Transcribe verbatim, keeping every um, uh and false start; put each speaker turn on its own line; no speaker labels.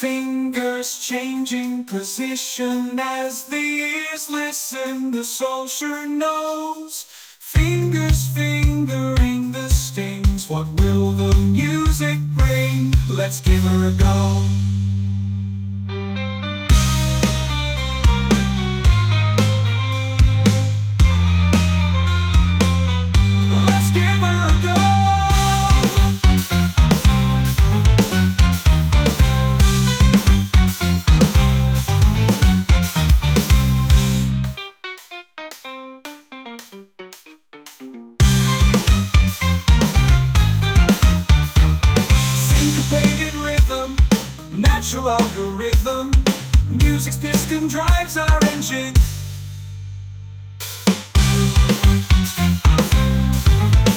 Fingers changing position as the ears listen, the soul sure knows. Fingers fingering the strings, what will the music bring? Let's give her a go. Let's give her a go. Syncopated rhythm, natural algorithm, music's piston drives our engine.